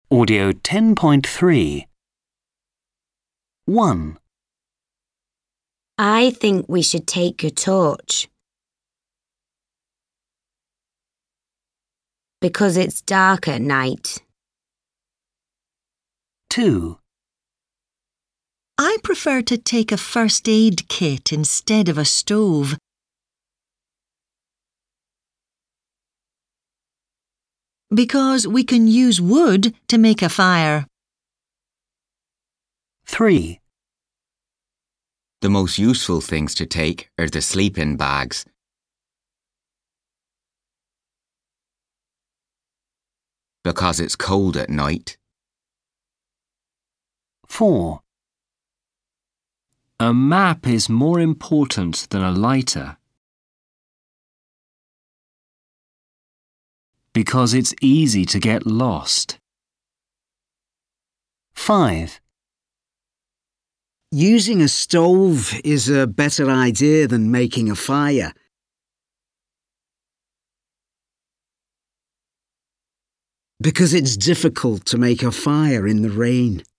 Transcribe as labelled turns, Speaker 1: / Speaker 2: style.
Speaker 1: Audio 10.3. 1.
Speaker 2: I think we should take your torch. Because it's dark at night.
Speaker 1: 2.
Speaker 3: I prefer to take a first aid kit instead of a stove. Because we can use wood to make a fire.
Speaker 1: 3.
Speaker 4: The most useful things to take are the sleeping bags. Because it's cold at night.
Speaker 1: 4.
Speaker 5: A map is more important than a lighter. Because it's easy to get lost.
Speaker 1: 5.
Speaker 6: Using a stove is a better idea than making a fire. Because it's difficult to make a fire in the rain.